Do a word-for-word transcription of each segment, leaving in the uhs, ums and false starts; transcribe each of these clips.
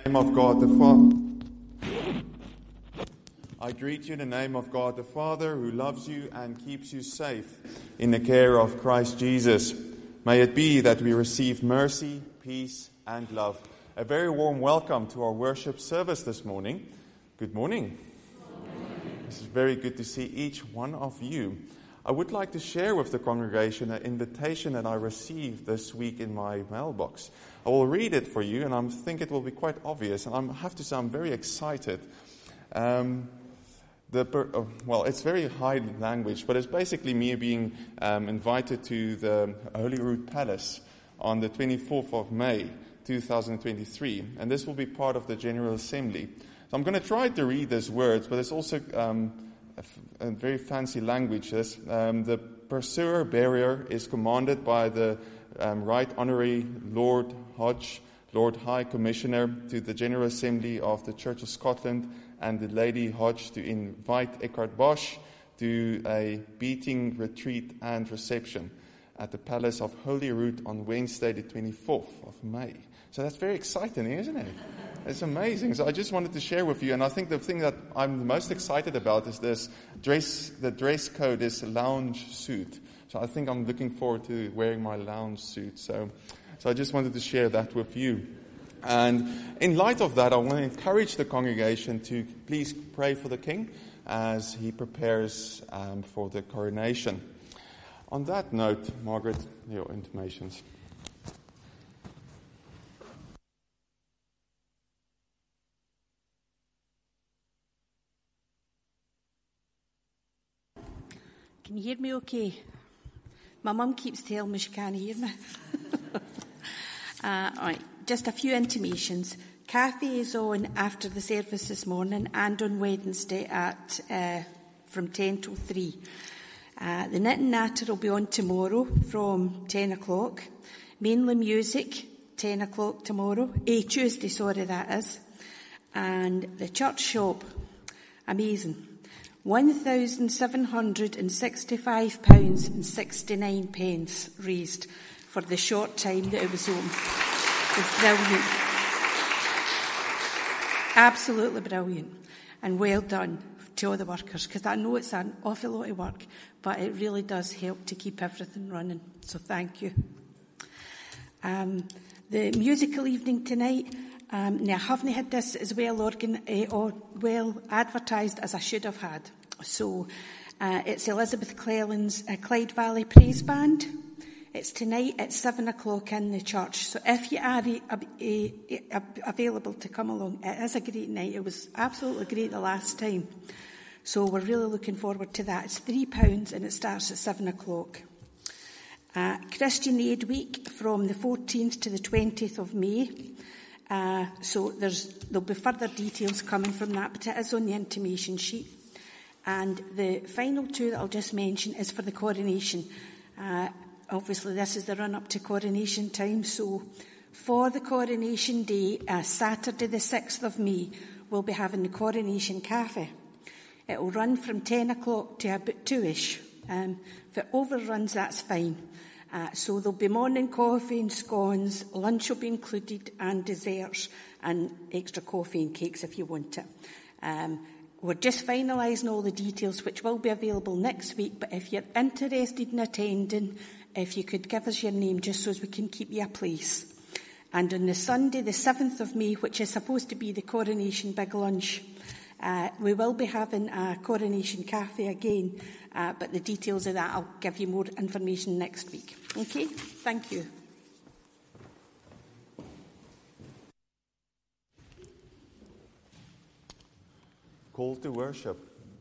name of God the Father. I greet you in the name of God the Father, who loves you and keeps you safe in the care of Christ Jesus. May it be that we receive mercy, peace, and love. A very warm welcome to our worship service this morning. Good morning. Good morning. This is very good to see each one of you. I would like to share with the congregation an invitation that I received this week in my mailbox. I will read it for you, and I think it will be quite obvious. And I have to say I'm very excited. Um, the per- oh, well, it's very high language, but it's basically me being um, invited to the Holyrood Palace on the twenty-fourth of May, two thousand twenty-three. And this will be part of the General Assembly. So I'm going to try to read these words, but it's also um, a, a very fancy language. This, um, the pursuer bearer is commanded by the um, Right Honorary Lord Hodge, Lord High Commissioner to the General Assembly of the Church of Scotland, and the Lady Hodge to invite Eckhart Bosch to a beating retreat and reception at the Palace of Holyrood on Wednesday the twenty-fourth of May. So that's very exciting, isn't it? It's amazing. So I just wanted to share with you, and I think the thing that I'm the most excited about is this dress. The dress code is lounge suit. So I think I'm looking forward to wearing my lounge suit. So, so I just wanted to share that with you. And in light of that, I want to encourage the congregation to please pray for the King as he prepares um, for the coronation. On that note, Margaret, your intimations. Can you hear me okay? My mum keeps telling me she can't hear me. uh, all right, just a few intimations. Cafe is on after the service this morning and on Wednesday at uh, from ten till three. Uh, the Knit and Natter will be on tomorrow from ten o'clock. Mainly music, ten o'clock tomorrow. Eh, Tuesday, sorry, that is. And the church shop, amazing. one thousand seven hundred sixty-five pounds and sixty-nine pence raised for the short time that it was open. It was brilliant. Absolutely brilliant. And well done to all the workers, because I know it's an awful lot of work, but it really does help to keep everything running. So thank you. Um, the musical evening tonight, Um, now, I haven't had this as well organ, uh, or well advertised as I should have had. So, uh, it's Elizabeth Cleland's uh, Clyde Valley Praise Band. It's tonight at seven o'clock in the church. So, if you are uh, uh, available to come along, it is a great night. It was absolutely great the last time. So, we're really looking forward to that. It's three pounds and it starts at seven o'clock. Uh, Christian Aid Week from the fourteenth to the twentieth of May. Uh, so there's, there'll be further details coming from that, but it is on the intimation sheet. And the final two that I'll just mention is for the coronation. Uh, obviously, this is the run-up to coronation time. So for the coronation day, uh, Saturday the sixth of May, we'll be having the Coronation Cafe. It will run from ten o'clock to about two-ish. Um, if it overruns, that's fine. Uh, so there'll be morning coffee and scones, lunch will be included, and desserts, and extra coffee and cakes if you want it. Um, we're just finalising all the details, which will be available next week, but if you're interested in attending, if you could give us your name just so as we can keep you a place. And on the Sunday, the seventh of May, which is supposed to be the Coronation Big Lunch, uh, we will be having a Coronation Cafe again, uh, but the details of that, I'll give you more information next week. Okay, thank you. Call to worship.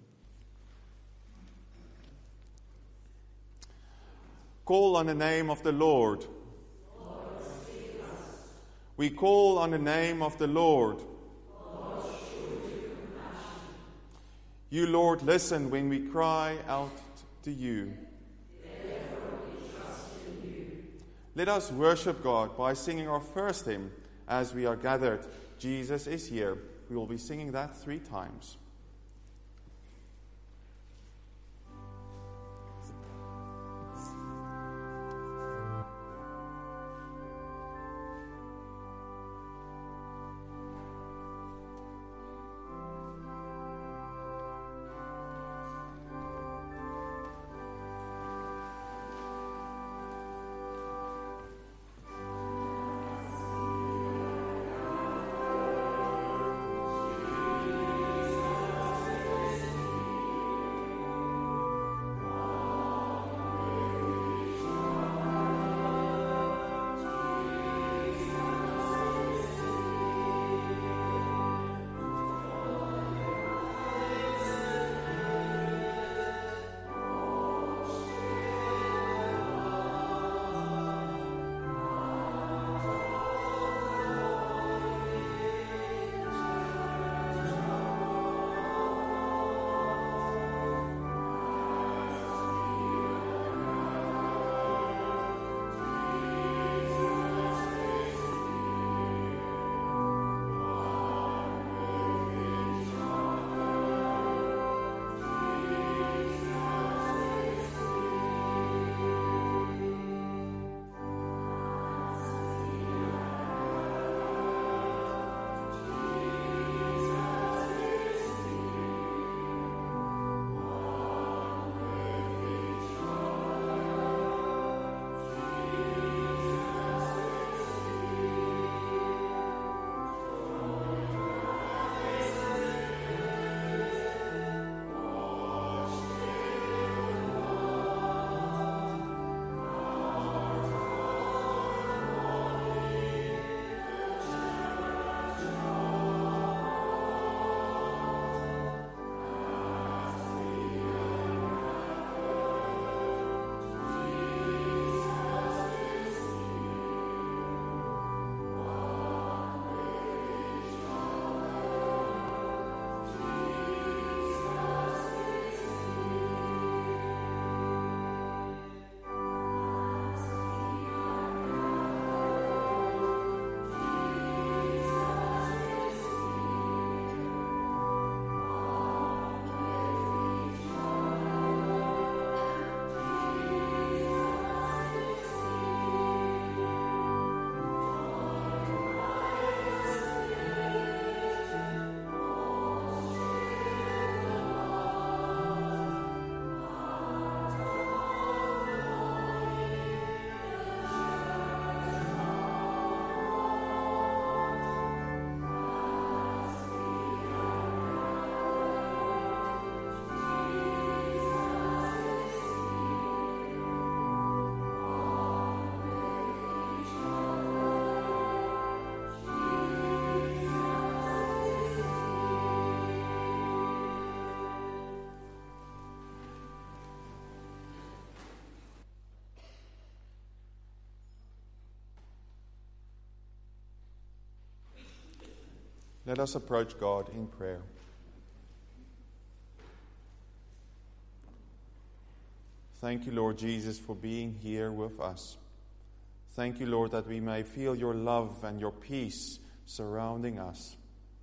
Call on the name of the Lord. Lord, save us. We call on the name of the Lord. Lord, show your compassion. You, Lord, listen when we cry out to you. Therefore we trust in you. Let us worship God by singing our first hymn as we are gathered. Jesus is here. We will be singing that three times. Let us approach God in prayer. Thank you, Lord Jesus, for being here with us. Thank you, Lord, that we may feel your love and your peace surrounding us.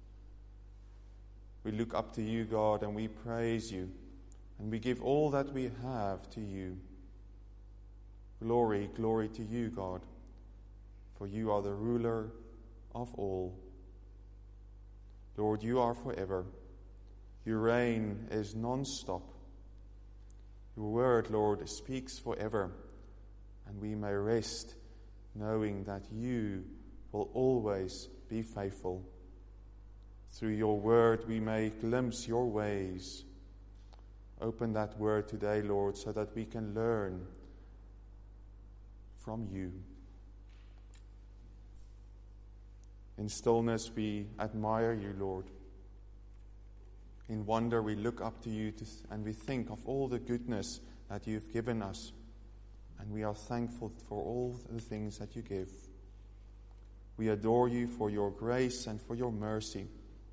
We look up to you, God, and we praise you, and we give all that we have to you. Glory, glory to you, God, for you are the ruler of all. Lord, you are forever. Your reign is non-stop. Your word, Lord, speaks forever, and we may rest knowing that you will always be faithful. Through your word we may glimpse your ways. Open that word today, Lord, so that we can learn from you. In stillness we admire you, Lord. In wonder we look up to you to th- and we think of all the goodness that you've given us. And we are thankful for all the things that you give. We adore you for your grace and for your mercy.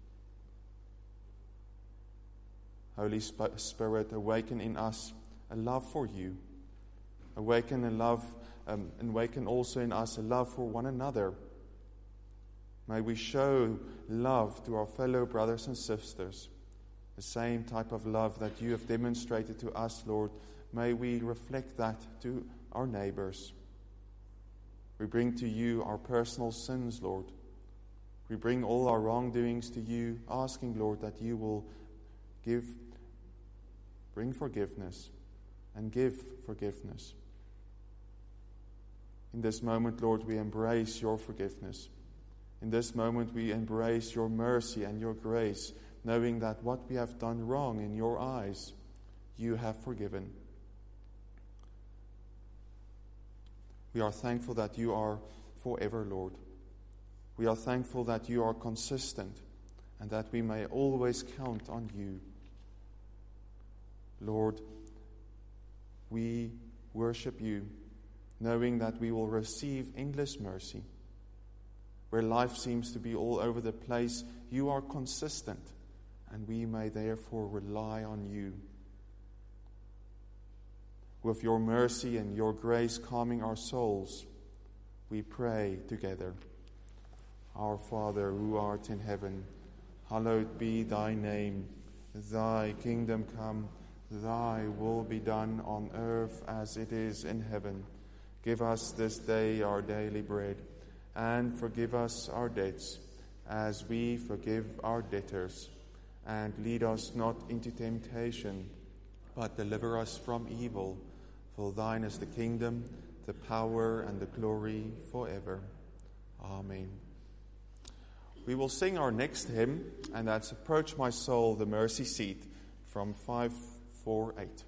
Holy Spirit, awaken in us a love for you. Awaken a love, um, and awaken also in us a love for one another. May we show love to our fellow brothers and sisters. The same type of love that you have demonstrated to us, Lord, may we reflect that to our neighbors. We bring to you our personal sins, Lord. We bring all our wrongdoings to you, asking, Lord, that you will give, bring forgiveness and give forgiveness. In this moment, Lord, we embrace your forgiveness. In this moment, we embrace your mercy and your grace, knowing that what we have done wrong in your eyes, you have forgiven. We are thankful that you are forever, Lord. We are thankful that you are consistent and that we may always count on you. Lord, we worship you, knowing that we will receive endless mercy. Where life seems to be all over the place, you are consistent, and we may therefore rely on you. With your mercy and your grace calming our souls, we pray together. Our Father, who art in heaven, hallowed be thy name. Thy kingdom come, thy will be done on earth as it is in heaven. Give us this day our daily bread, and forgive us our debts, as we forgive our debtors. And lead us not into temptation, but deliver us from evil. For thine is the kingdom, the power, and the glory forever. Amen. We will sing our next hymn, and that's Approach My Soul, the Mercy Seat, from five four eight.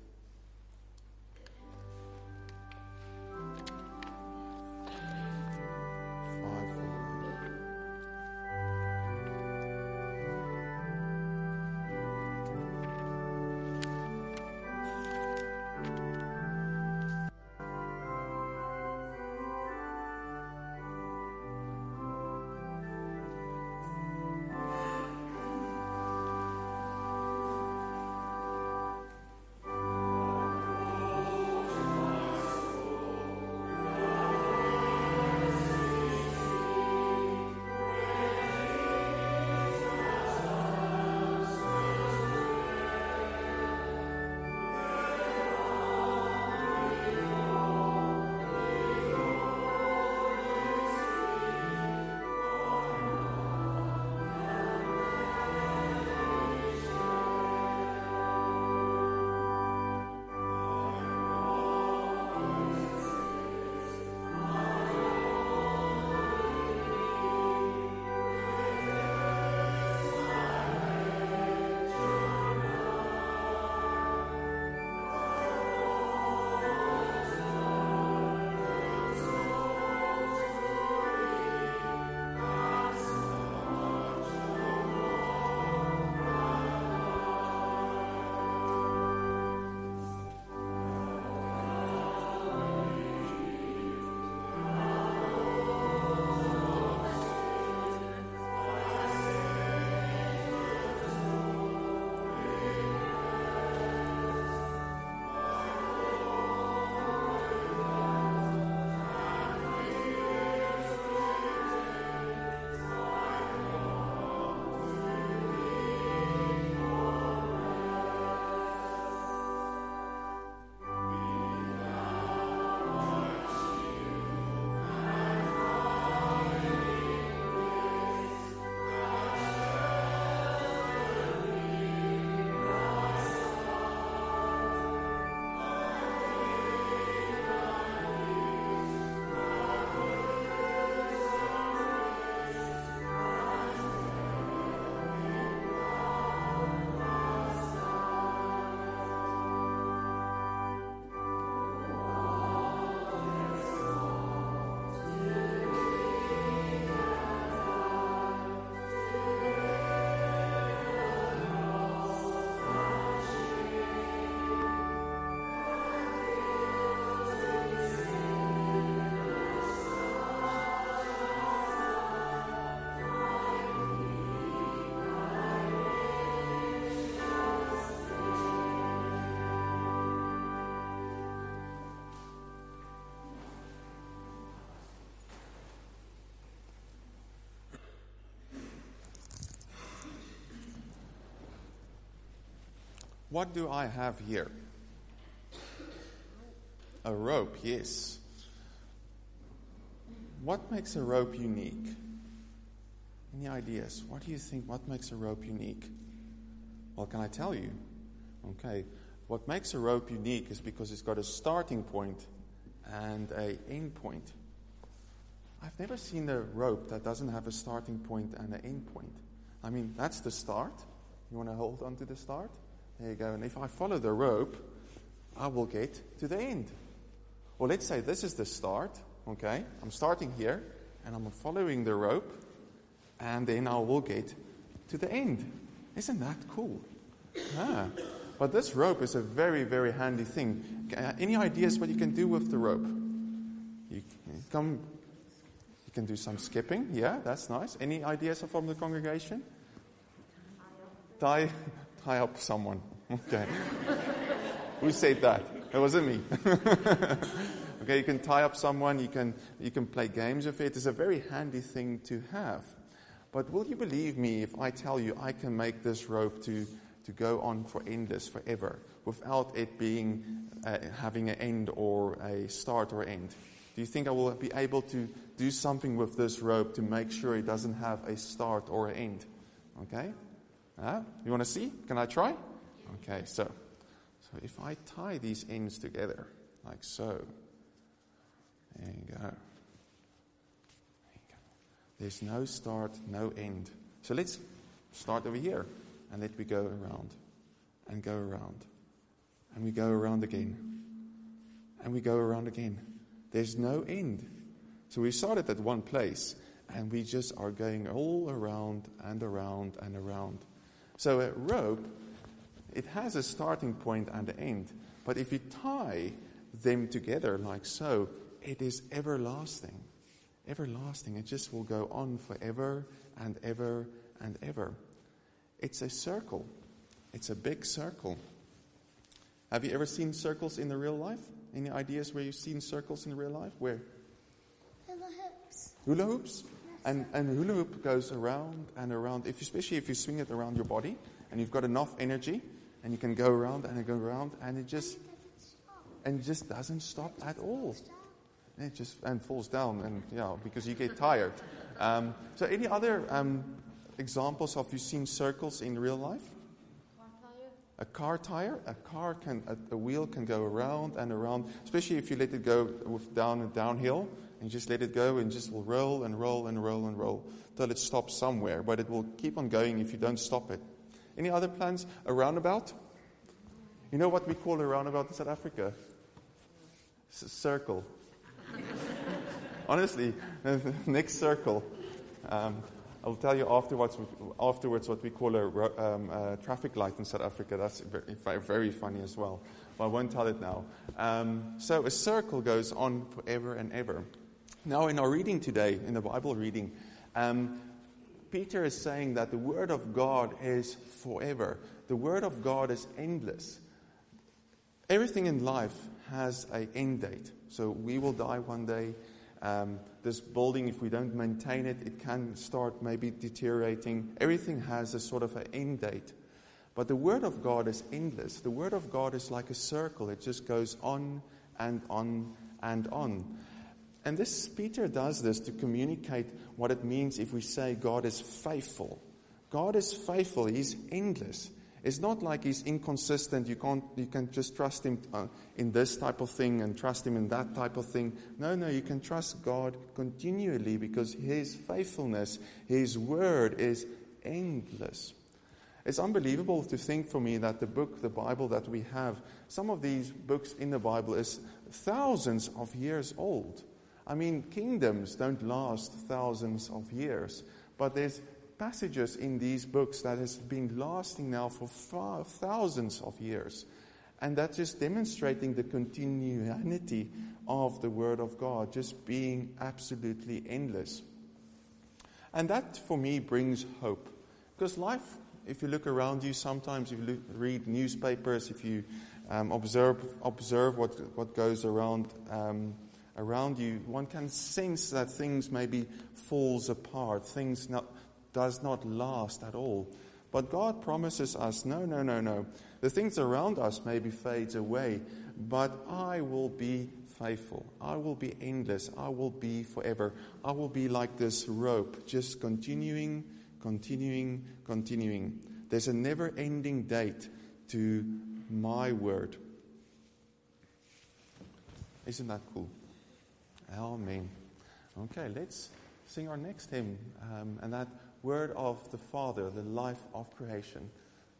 Thank What do I have here? A rope, yes. What makes a rope unique? Any ideas? What do you think? What makes a rope unique? Well, can I tell you? Okay. What makes a rope unique is because it's got a starting point and a end point. I've never seen a rope that doesn't have a starting point and an end point. I mean, that's the start. You want to hold on to the start? There you go. And if I follow the rope, I will get to the end. Well, let's say this is the start. Okay, I'm starting here, and I'm following the rope, and then I will get to the end. Isn't that cool? Ah. But this rope is a very, very handy thing. Uh, any ideas what you can do with the rope? You can come. You can do some skipping. Yeah, that's nice. Any ideas from the congregation? Tie, tie up someone. Okay. Who said that? It wasn't me. Okay, you can tie up someone, you can you can play games with it. It's a very handy thing to have. But will you believe me if I tell you I can make this rope to, to go on for endless, forever, without it being uh, having an end or a start or end? Do you think I will be able to do something with this rope to make sure it doesn't have a start or an end? Okay? Uh, you want to see? Can I try? Okay, so, so if I tie these ends together, like so, there you go. There you go. There's no start, no end. So let's start over here, and let me go around, and go around, and we go around again, and we go around again. There's no end. So we started at one place, and we just are going all around and around and around. So a rope, it has a starting point and an end. But if you tie them together like so, it is everlasting. Everlasting. It just will go on forever and ever and ever. It's a circle. It's a big circle. Have you ever seen circles in the real life? Any ideas where you've seen circles in real life? Where? Hula hoops. Hula hoops? And and hula hoop goes around and around, if especially if you swing it around your body and you've got enough energy and you can go around and go around and it just and it just doesn't stop at all. And it just and falls down and yeah, because you get tired. Um, so any other um, examples of you seen circles in real life? A car tire, a car can, a, a wheel can go around and around, especially if you let it go with down and downhill, and just let it go and just will roll and roll and roll and roll till it stops somewhere, but it will keep on going if you don't stop it. Any other plans? A roundabout? You know what we call a roundabout in South Africa? It's a circle. Honestly, next circle. Um, I'll tell you afterwards, afterwards what we call a, um, a traffic light in South Africa. That's very, very funny as well. But I won't tell it now. Um, so a circle goes on forever and ever. Now in our reading today, in the Bible reading, um, Peter is saying that the Word of God is forever. The Word of God is endless. Everything in life has an end date. So we will die one day. Um, this building, if we don't maintain it, it can start maybe deteriorating. Everything has a sort of an end date. But the Word of God is endless. The Word of God is like a circle. It just goes on and on and on. And this Peter does this to communicate what it means if we say God is faithful. God is faithful. He's endless. It's not like he's inconsistent. You can't, you can just trust him uh, in this type of thing and trust him in that type of thing. No, no, you can trust God continually because his faithfulness, his word is endless. It's unbelievable to think for me that the book, the Bible that we have, some of these books in the Bible is thousands of years old. I mean, kingdoms don't last thousands of years, but there's passages in these books that has been lasting now for far, thousands of years. And that's just demonstrating the continuity of the Word of God, just being absolutely endless. And that, for me, brings hope. Because life, if you look around you, sometimes if you look, read newspapers, if you um, observe observe what, what goes around um, around you, one can sense that things maybe falls apart, things not does not last at all. But God promises us, no, no, no, no. The things around us maybe fade away, but I will be faithful. I will be endless. I will be forever. I will be like this rope, just continuing, continuing, continuing. There's a never-ending date to my word. Isn't that cool? Amen. Okay, let's sing our next hymn, um, and that word of the Father, the life of creation.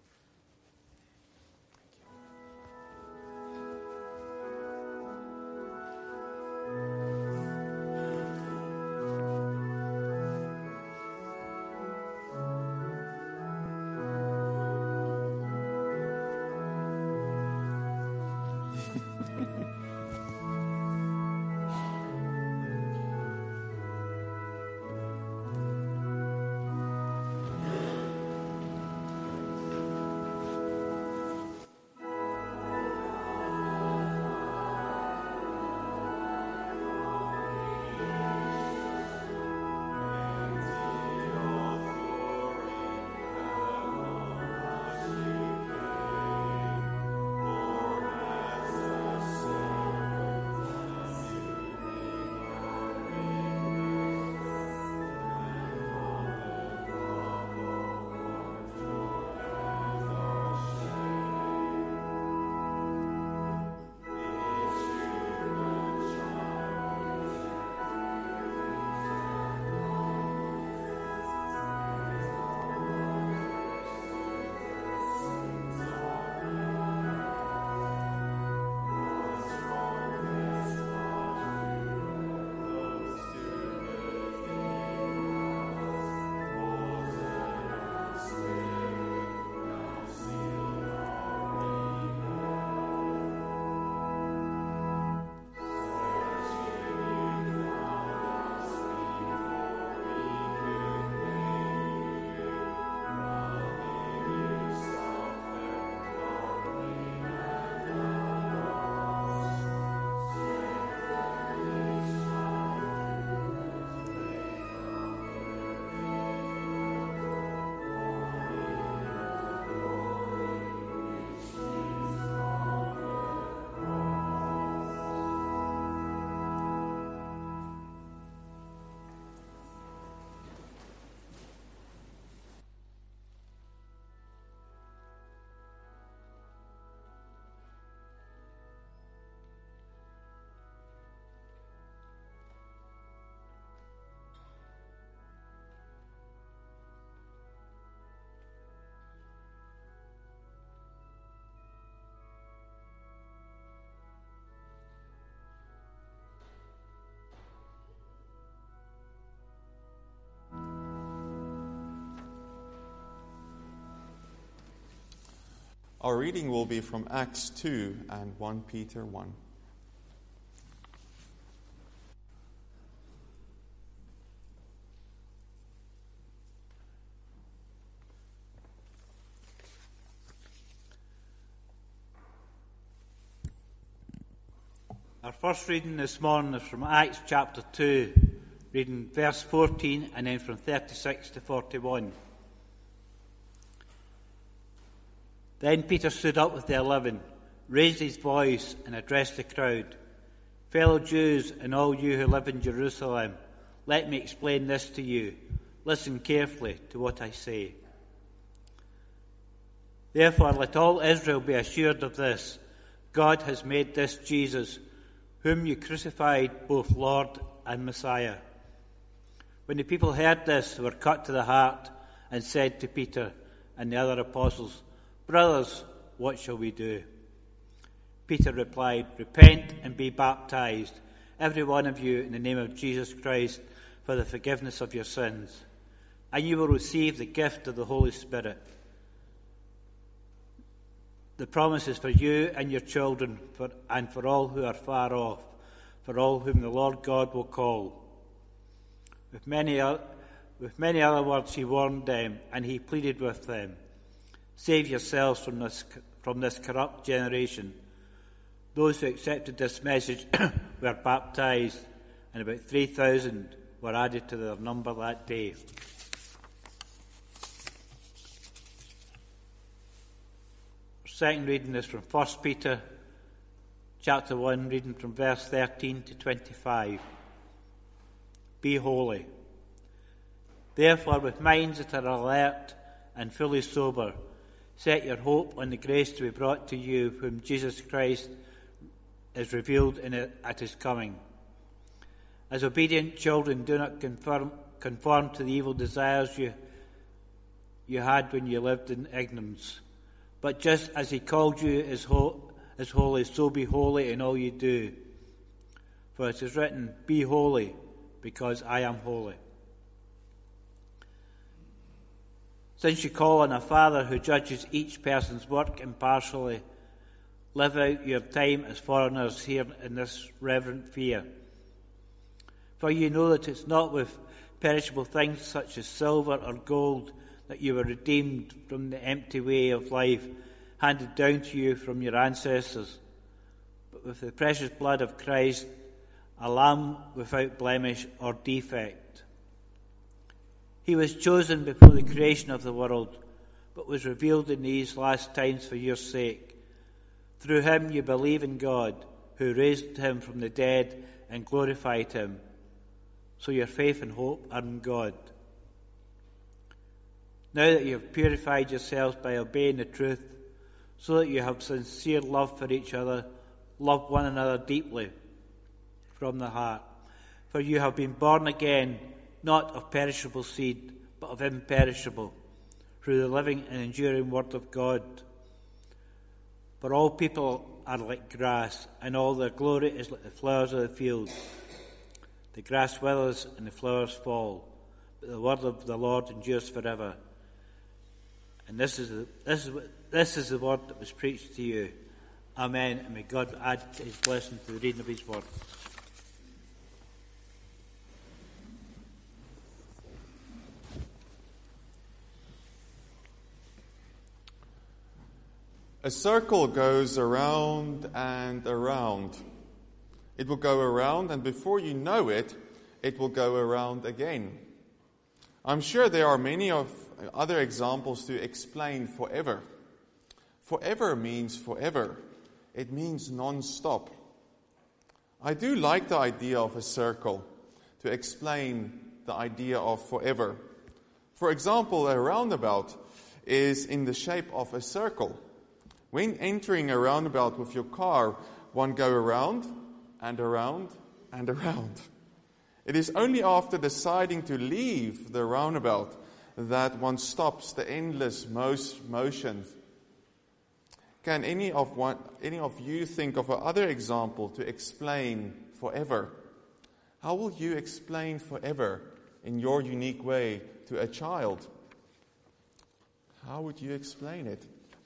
Our reading will be from Acts two and First Peter one. Our first reading this morning is from Acts chapter two, reading verse fourteen and then from thirty-six to forty-one. Then Peter stood up with the eleven, raised his voice and addressed the crowd. Fellow Jews and all you who live in Jerusalem, let me explain this to you. Listen carefully to what I say. Therefore, let all Israel be assured of this. God has made this Jesus, whom you crucified, both Lord and Messiah. When the people heard this, they were cut to the heart and said to Peter and the other apostles, Brothers, what shall we do? Peter replied, Repent and be baptized, every one of you, in the name of Jesus Christ, for the forgiveness of your sins, and you will receive the gift of the Holy Spirit. The promise is for you and your children, for, and for all who are far off, for all whom the Lord God will call. With many, with many other words he warned them, and he pleaded with them, Save yourselves from this, from this corrupt generation. Those who accepted this message were baptized, and about three thousand were added to their number that day. second reading is from First Peter chapter one, reading from verse thirteen to twenty-five. Be holy. Therefore, with minds that are alert and fully sober, set your hope on the grace to be brought to you, whom Jesus Christ is revealed in it at his coming. As obedient children, do not conform, conform to the evil desires you, you had when you lived in ignorance. But just as he called you as, ho- as holy, so be holy in all you do. For it is written, be holy, because I am holy. Since you call on a Father who judges each person's work impartially, live out your time as foreigners here in this reverent fear. For you know that it's not with perishable things such as silver or gold that you were redeemed from the empty way of life handed down to you from your ancestors, but with the precious blood of Christ, a lamb without blemish or defect. He was chosen before the creation of the world, but was revealed in these last times for your sake. Through him you believe in God, who raised him from the dead and glorified him. So your faith and hope are in God. Now that you have purified yourselves by obeying the truth, so that you have sincere love for each other, love one another deeply from the heart. For you have been born again, not of perishable seed, but of imperishable, through the living and enduring word of God. For all people are like grass, and all their glory is like the flowers of the field. The grass withers and the flowers fall, but the word of the Lord endures forever. And this is the, this is this is the word that was preached to you. Amen. And may God add his blessing to the reading of his word. A circle goes around and around. It will go around, and before you know it, it will go around again. I'm sure there are many of other examples to explain forever. Forever means forever. It means non-stop. I do like the idea of a circle to explain the idea of forever. For example, a roundabout is in the shape of a circle. When entering a roundabout with your car, one go around and around and around. It is only after deciding to leave the roundabout that one stops the endless motion. Can any of one, any of you think of another example to explain forever? How will you explain forever in your unique way to a child? How would you explain it?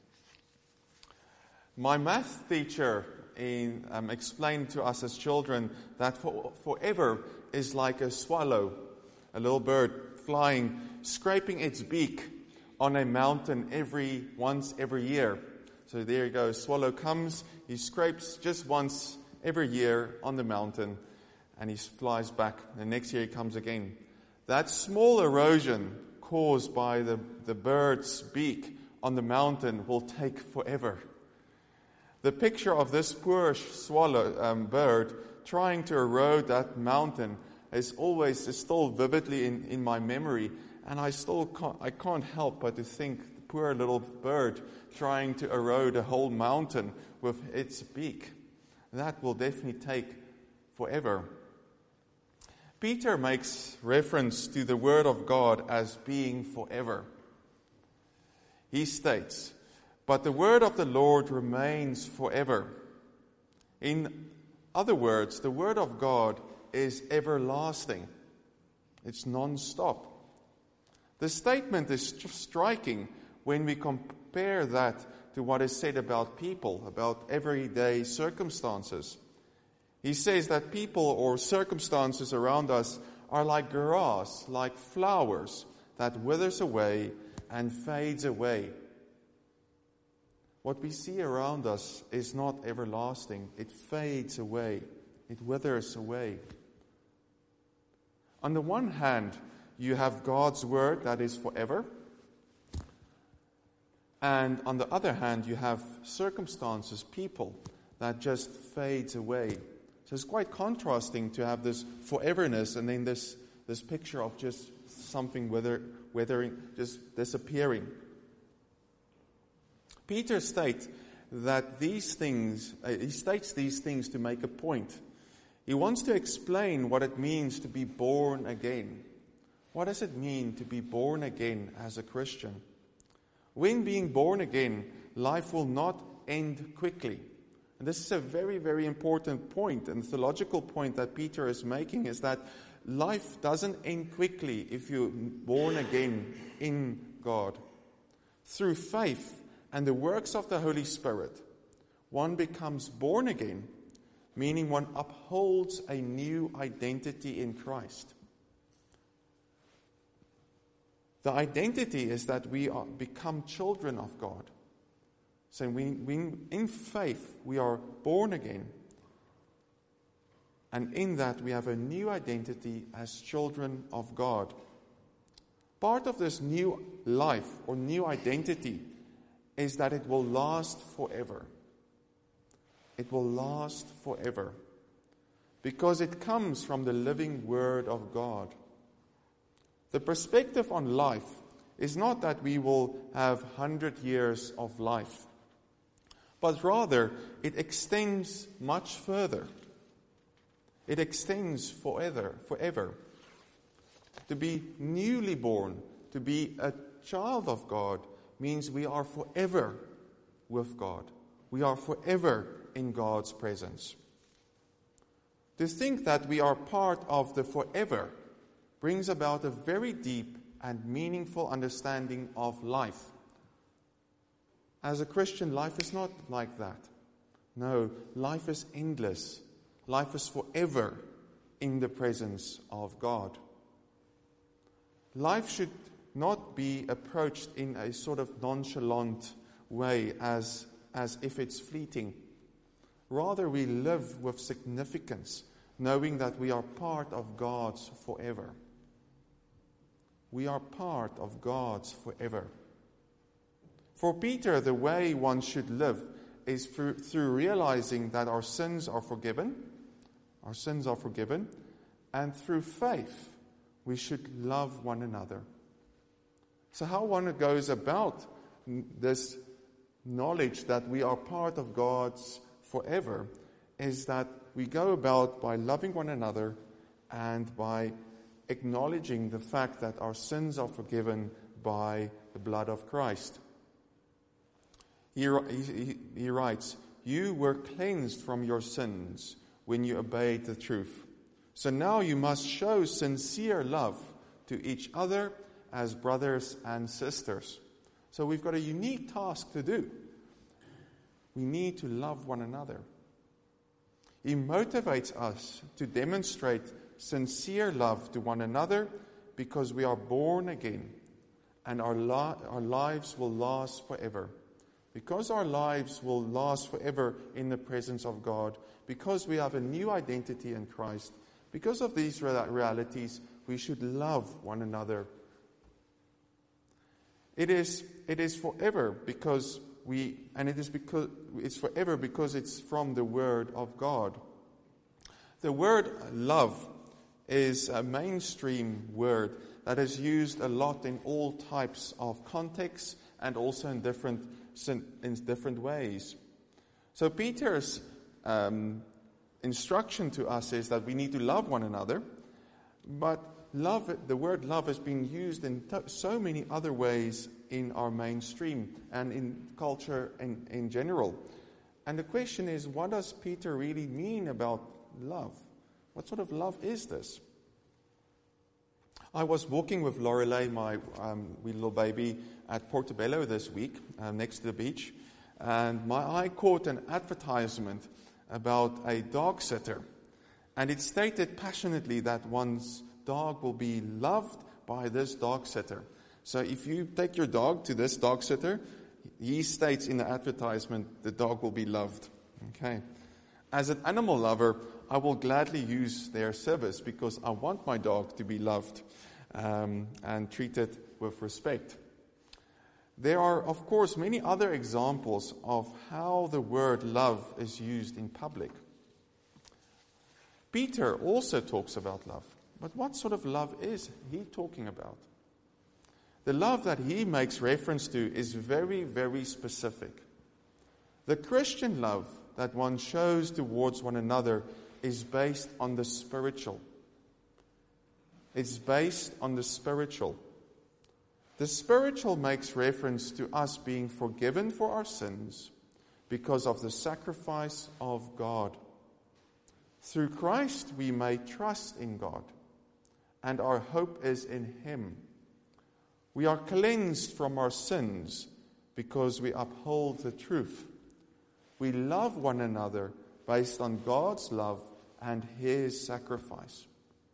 My math teacher in, um, explained to us as children that for, forever is like a swallow, a little bird flying, scraping its beak on a mountain every once every year. So there you go, swallow comes, he scrapes just once every year on the mountain, and he flies back. The next year he comes again. That small erosion caused by the, the bird's beak on the mountain will take forever. The picture of this poor swallow um, bird trying to erode that mountain is always is still vividly in, in my memory, and I still can't, I can't help but to think the poor little bird trying to erode a whole mountain with its beak. That will definitely take forever. Peter makes reference to the Word of God as being forever. He states, "But the word of the Lord remains forever." In other words, the word of God is everlasting. It's non-stop. The statement is striking when we compare that to what is said about people, about everyday circumstances. He says that people or circumstances around us are like grass, like flowers that withers away and fades away. What we see around us is not everlasting. It fades away. It withers away. On the one hand, you have God's word that is forever. And on the other hand, you have circumstances, people, that just fades away. So it's quite contrasting to have this foreverness and then this, this picture of just something wither, withering, just disappearing. Peter states that these things, uh, he states these things to make a point. He wants to explain what it means to be born again. What does it mean to be born again as a Christian? When being born again, life will not end quickly. And this is a very, very important point, and theological point that Peter is making is that life doesn't end quickly if you're born again in God. Through faith and the works of the Holy Spirit, one becomes born again, meaning one upholds a new identity in Christ. The identity is that we are become children of God. So we, we, in faith, we are born again. And in that, we have a new identity as children of God. Part of this new life or new identity is that it will last forever. It will last forever. Because it comes from the living Word of God. The perspective on life is not that we will have one hundred years of life, but rather it extends much further. It extends forever, forever. To be newly born, to be a child of God, means we are forever with God. We are forever in God's presence. To think that we are part of the forever brings about a very deep and meaningful understanding of life. As a Christian, life is not like that. No, life is endless. Life is forever in the presence of God. Life should not be approached in a sort of nonchalant way as, as if it's fleeting. Rather, we live with significance, knowing that we are part of God's forever. We are part of God's forever. For Peter, the way one should live is through, through realizing that our sins are forgiven, our sins are forgiven, and through faith, we should love one another. So how one goes about this knowledge that we are part of God's forever is that we go about by loving one another and by acknowledging the fact that our sins are forgiven by the blood of Christ. He, he, he writes, "You were cleansed from your sins when you obeyed the truth. So now you must show sincere love to each other as brothers and sisters." So we've got a unique task to do. We need to love one another. He motivates us to demonstrate sincere love to one another because we are born again and our, li- our lives will last forever. Because our lives will last forever in the presence of God, because we have a new identity in Christ, because of these realities, we should love one another. It is, it is forever because we, and it is because it's forever because it's from the Word of God. The word love is a mainstream word that is used a lot in all types of contexts and also in different in different ways. So Peter's um, instruction to us is that we need to love one another, but love, the word love has been used in to- so many other ways in our mainstream and in culture in, in general. And the question is, what does Peter really mean about love? What sort of love is this? I was walking with Lorelei, my um, wee little baby, at Portobello this week, uh, next to the beach, and my eye caught an advertisement about a dog sitter, and it stated passionately that one's dog will be loved by this dog sitter. So if you take your dog to this dog sitter, he states in the advertisement the dog will be loved. Okay. As an animal lover, I will gladly use their service because I want my dog to be loved um, and treated with respect. There are, of course, many other examples of how the word love is used in public. Peter also talks about love. But what sort of love is he talking about? The love that he makes reference to is very, very specific. The Christian love that one shows towards one another is based on the spiritual. It's based on the spiritual. The spiritual makes reference to us being forgiven for our sins because of the sacrifice of God. Through Christ we may trust in God, and our hope is in Him. We are cleansed from our sins because we uphold the truth. We love one another based on God's love and His sacrifice.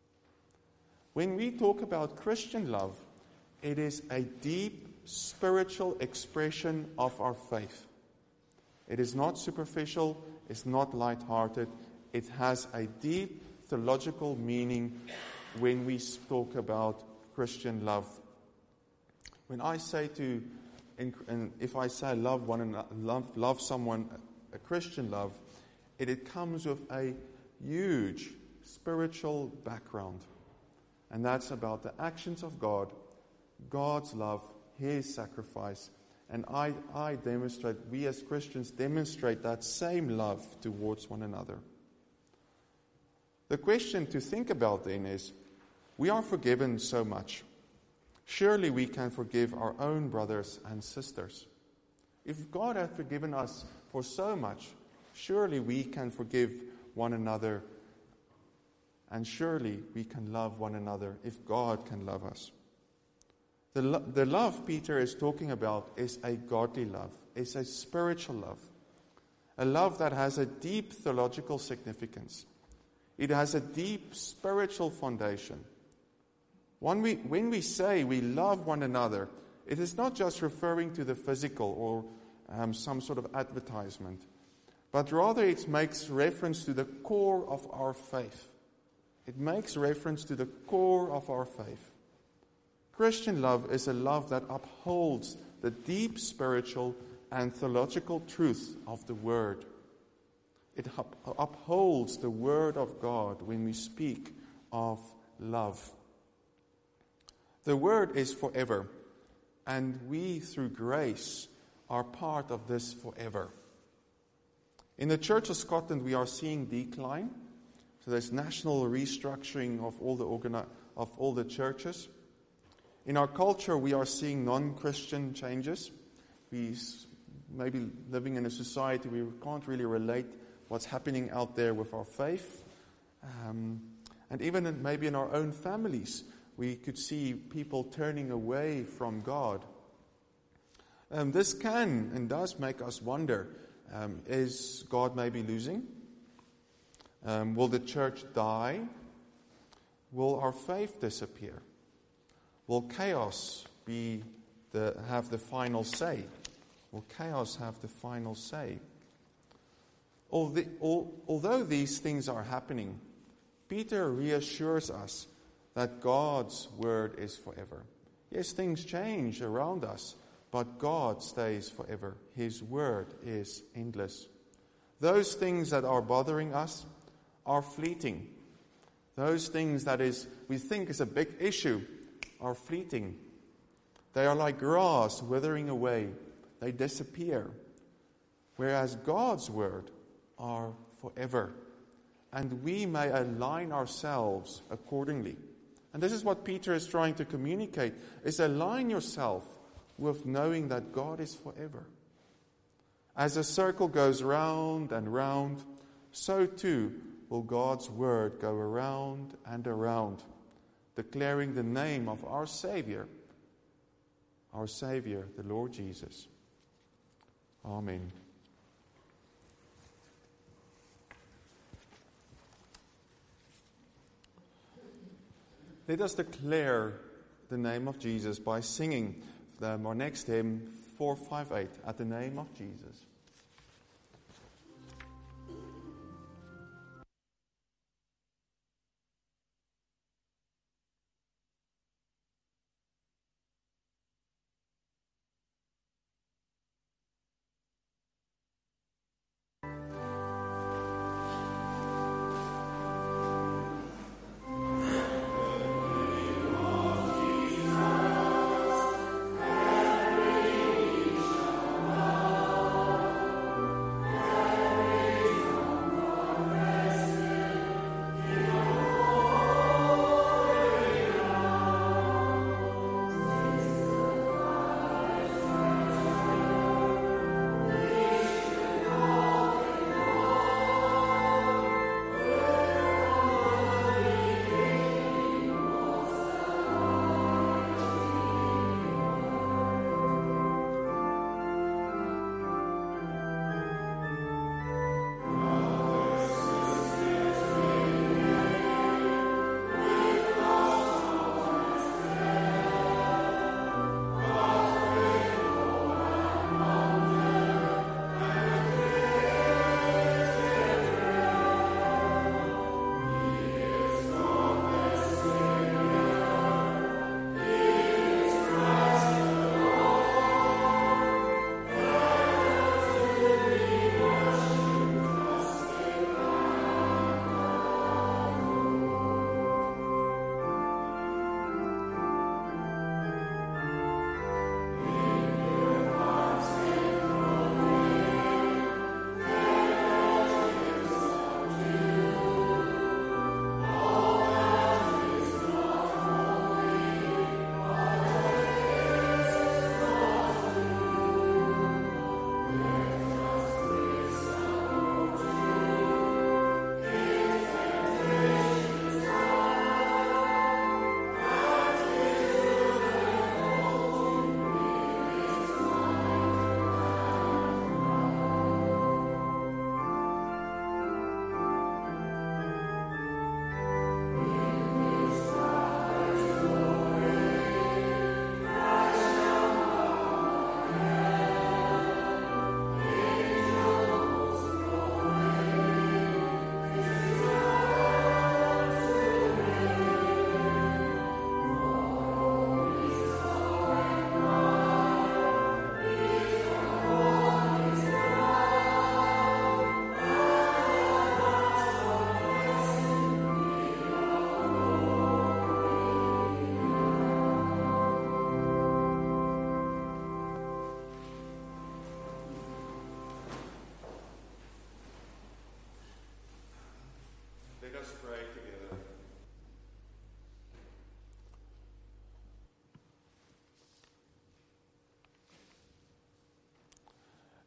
When we talk about Christian love, it is a deep spiritual expression of our faith. It is not superficial, it's not light-hearted. It has a deep theological meaning when we talk about Christian love. When I say to, and if I say love one another, love, love someone, a Christian love, it, it comes with a huge spiritual background. And that's about the actions of God, God's love, His sacrifice. And I, I demonstrate, we as Christians demonstrate that same love towards one another. The question to think about then is, we are forgiven so much. Surely we can forgive our own brothers and sisters. If God has forgiven us for so much, surely we can forgive one another. And surely we can love one another if God can love us. The, lo- the love Peter is talking about is a godly love. It's a spiritual love. A love that has a deep theological significance. It has a deep spiritual foundation. When we, when we say we love one another, it is not just referring to the physical or um, some sort of advertisement, but rather it makes reference to the core of our faith. It makes reference to the core of our faith. Christian love is a love that upholds the deep spiritual and theological truth of the Word. It up- upholds the Word of God when we speak of love. The Word is forever, and we, through grace, are part of this forever. In the Church of Scotland, we are seeing decline. So there's national restructuring of all the organi- of all the churches. In our culture, we are seeing non-Christian changes. We maybe living in a society we can't really relate what's happening out there with our faith. Um, and even in, maybe in our own families, we could see people turning away from God. Um, this can and does make us wonder, um, is God maybe losing? Um, will the church die? Will our faith disappear? Will chaos be the, have the final say? Will chaos have the final say? Although these things are happening, Peter reassures us that God's word is forever. Yes, things change around us, but God stays forever. His word is endless. Those things that are bothering us are fleeting. Those things that is we think is a big issue are fleeting. They are like grass withering away. They disappear. Whereas God's word are forever. And we may align ourselves accordingly. And this is what Peter is trying to communicate, is align yourself with knowing that God is forever. As a circle goes round and round, so too will God's word go around and around, declaring the name of our Savior, our Savior, the Lord Jesus. Amen. Let us declare the name of Jesus by singing the, our next hymn, four five eight, At the Name of Jesus.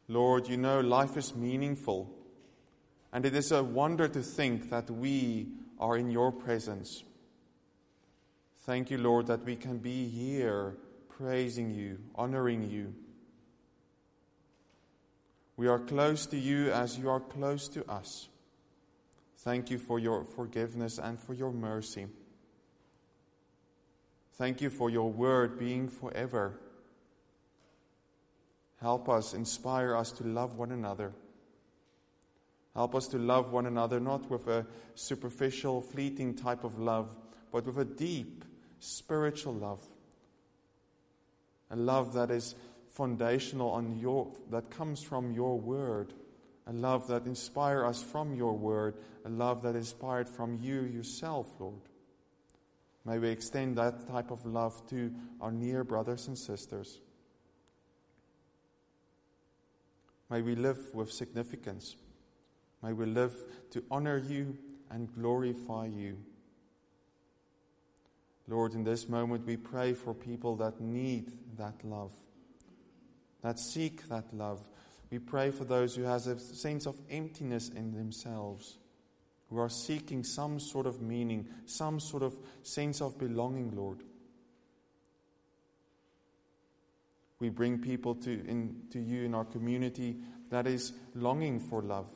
Lord, you know life is meaningful, and it is a wonder to think that we are in your presence. Thank you, Lord, that we can be here praising you, honoring you. We are close to you as you are close to us. Thank you for your forgiveness and for your mercy. Thank you for your word being forever. Help us, inspire us to love one another. Help us to love one another not with a superficial, fleeting type of love, but with a deep, spiritual love. A love that is foundational on your, that comes from your word. A love that inspires us from your word. A love that is inspired from you yourself, Lord. May we extend that type of love to our near brothers and sisters. May we live with significance. May we live to honor you and glorify you. Lord, in this moment we pray for people that need that love, that seek that love. We pray for those who have a sense of emptiness in themselves, who are seeking some sort of meaning, some sort of sense of belonging, Lord. We bring people to, in, to you in our community that is longing for love.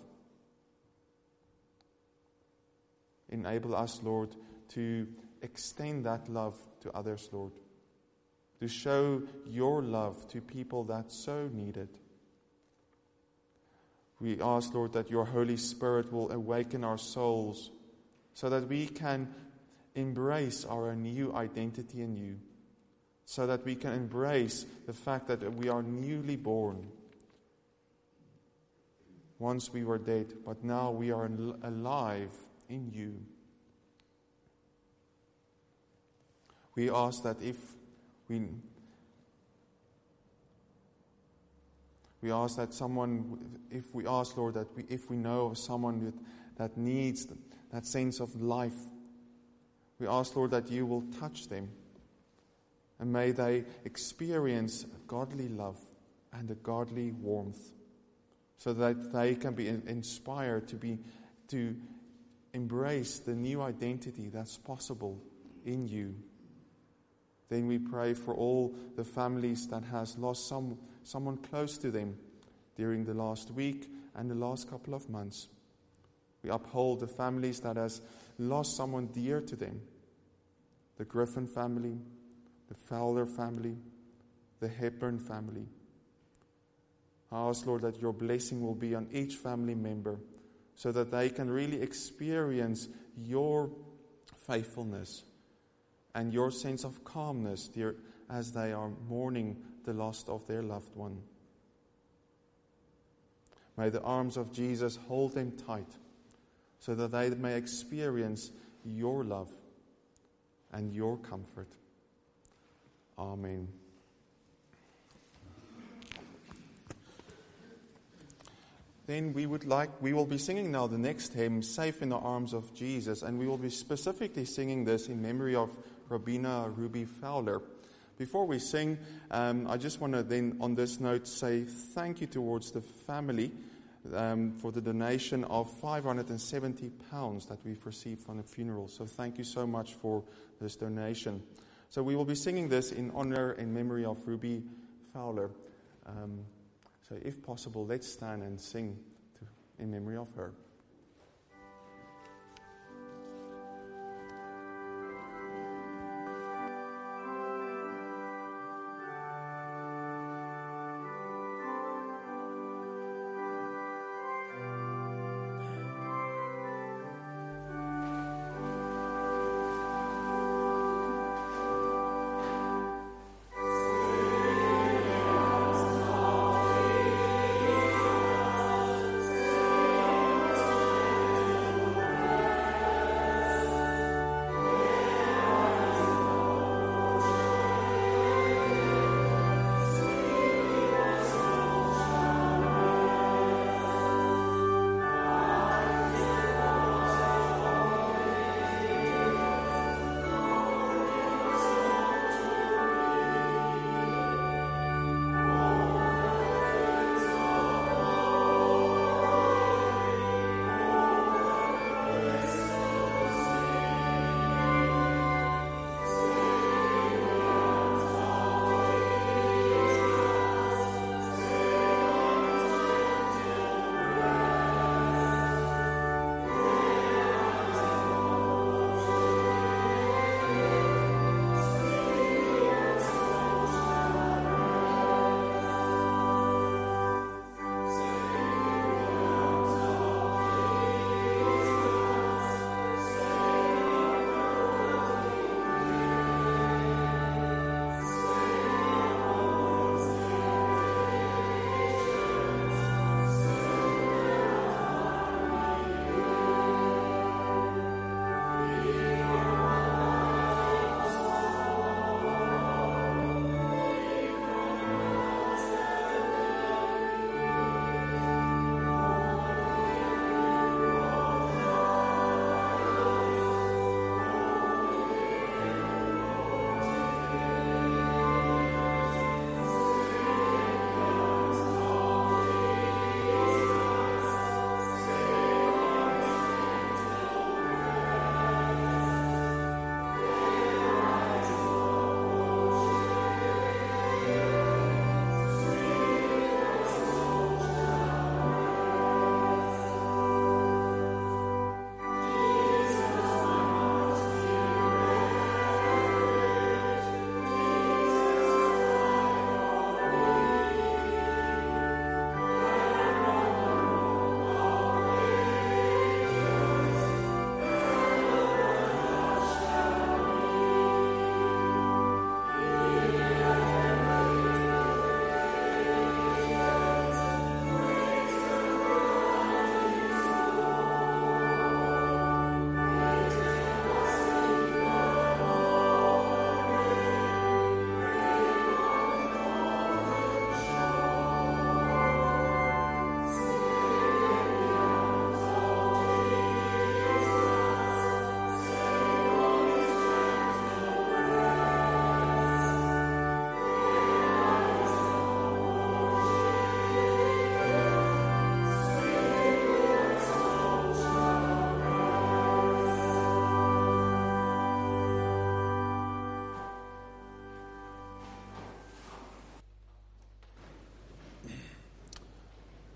Enable us, Lord, to extend that love to others, Lord. To show your love to people that so need it. We ask, Lord, that your Holy Spirit will awaken our souls so that we can embrace our new identity in you. So that we can embrace the fact that we are newly born. Once we were dead, but now we are alive in you. We ask that if we we ask that someone, if we ask, Lord, that we, if we know of someone with, that needs that sense of life, we ask, Lord, that you will touch them. And may they experience godly love and a godly warmth, so that they can be inspired to be to embrace the new identity that's possible in you. Then we pray for all the families that has lost some someone close to them during the last week and the last couple of months. We uphold the families that has lost someone dear to them. The Griffin family, the Fowler family, the Hepburn family. I ask, Lord, that your blessing will be on each family member so that they can really experience your faithfulness and your sense of calmness, dear, as they are mourning the loss of their loved one. May the arms of Jesus hold them tight so that they may experience your love and your comfort. Amen. Then we would like, we will be singing now the next hymn, Safe in the Arms of Jesus, and we will be specifically singing this in memory of Robina Ruby Fowler. Before we sing, um, I just want to then on this note say thank you towards the family um, for the donation of five hundred seventy pounds that we've received from the funeral. So thank you so much for this donation. So we will be singing this in honor and memory of Ruby Fowler. Um, so if possible, let's stand and sing to, in memory of her. Thank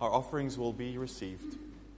our offerings will be received.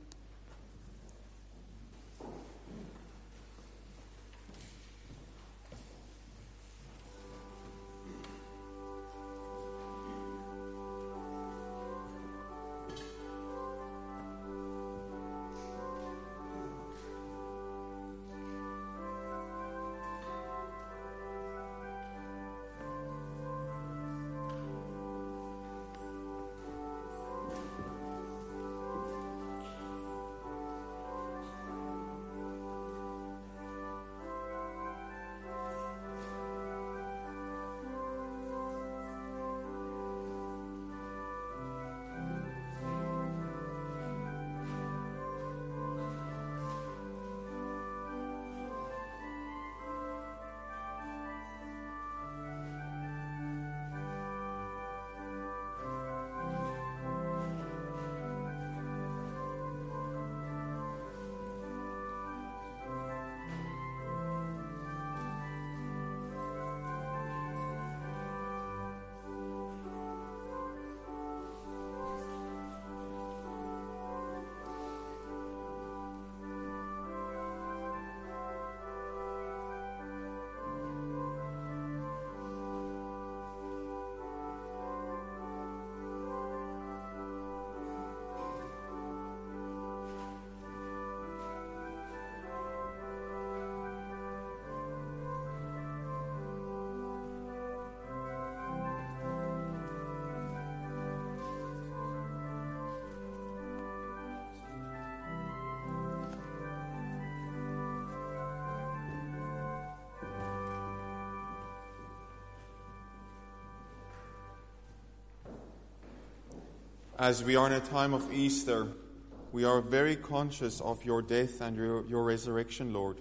As we are in a time of Easter, we are very conscious of your death and your, your resurrection, Lord.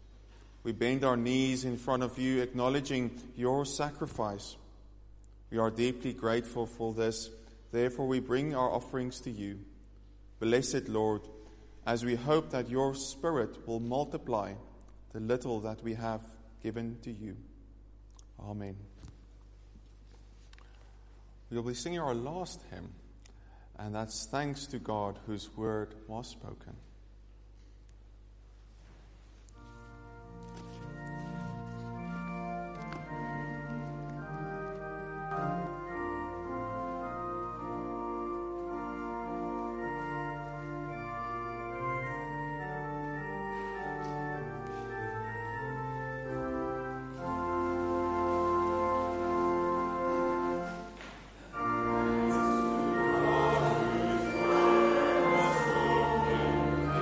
We bend our knees in front of you, acknowledging your sacrifice. We are deeply grateful for this. Therefore, we bring our offerings to you. Blessed Lord, as we hope that your Spirit will multiply the little that we have given to you. Amen. We will be singing our last hymn, and that's Thanks to God whose word was spoken. Thanks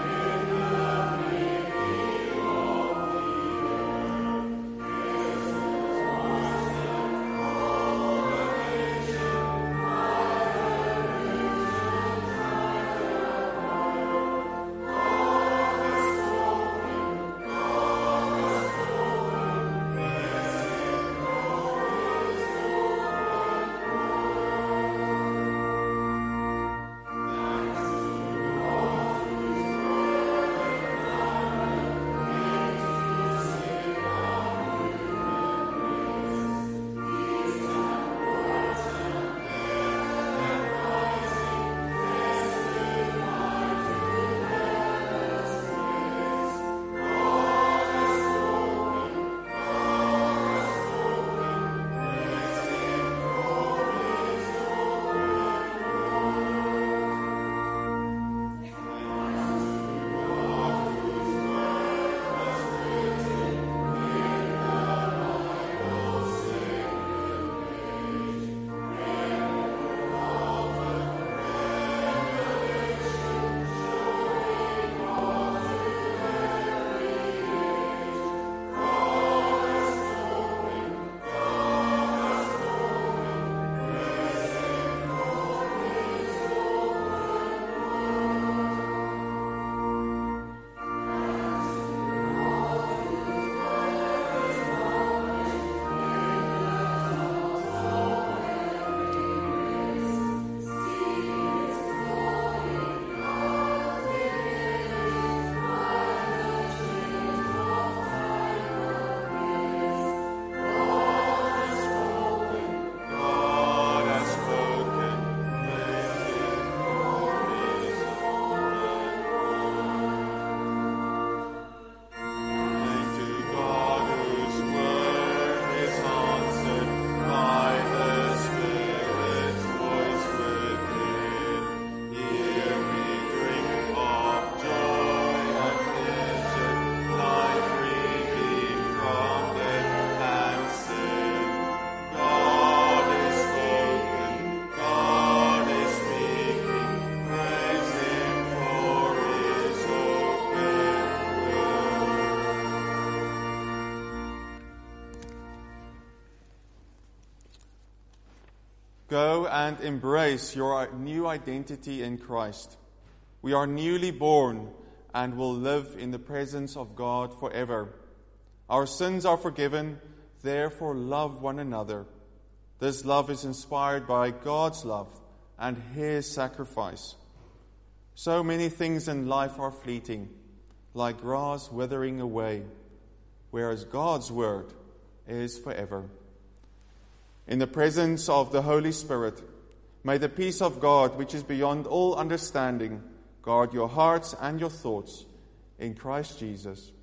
Go and embrace your new identity in Christ. We are newly born and will live in the presence of God forever. Our sins are forgiven, therefore love one another. This love is inspired by God's love and His sacrifice. So many things in life are fleeting, like grass withering away, whereas God's word is forever. In the presence of the Holy Spirit, may the peace of God, which is beyond all understanding, guard your hearts and your thoughts in Christ Jesus.